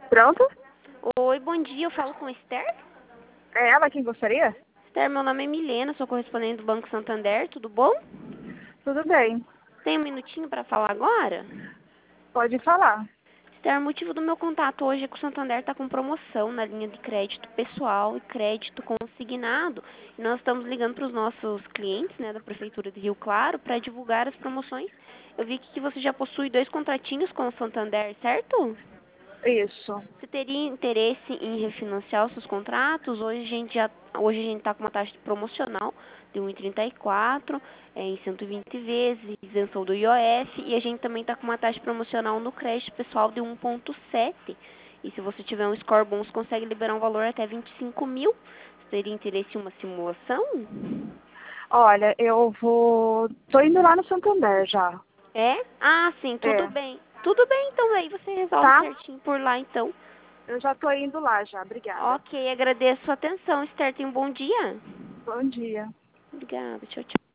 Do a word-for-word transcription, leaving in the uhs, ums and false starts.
Pronto? Oi, bom dia. Eu falo com a Esther? É ela quem gostaria? Esther, meu nome é Milena, sou correspondente do Banco Santander, tudo bom? Tudo bem. Tem um minutinho para falar agora? Pode falar. Esther, o motivo do meu contato hoje é que o Santander está com promoção na linha de crédito pessoal e crédito consignado. E nós estamos ligando para os nossos clientes, né, da Prefeitura de Rio Claro para divulgar as promoções. Eu vi que você já possui dois contratinhos com o Santander, certo? Isso. Você teria interesse em refinanciar os seus contratos? Hoje a gente já, hoje a gente está com uma taxa promocional de um vírgula trinta e quatro, é, em cento e vinte vezes, isenção do I O F, e a gente também está com uma taxa promocional no crédito pessoal de um vírgula sete. E se você tiver um score bom, você consegue liberar um valor até vinte e cinco mil. Você teria interesse em uma simulação? Olha, eu vou... Tô indo lá no Santander já. É? Ah, sim, tudo É. bem. Tudo bem, então aí você resolve Tá? certinho por lá, então. Eu já tô indo lá já. Obrigada. Ok, agradeço a sua atenção, Esther. Tenha um bom dia. Bom dia. Obrigada, tchau, tchau.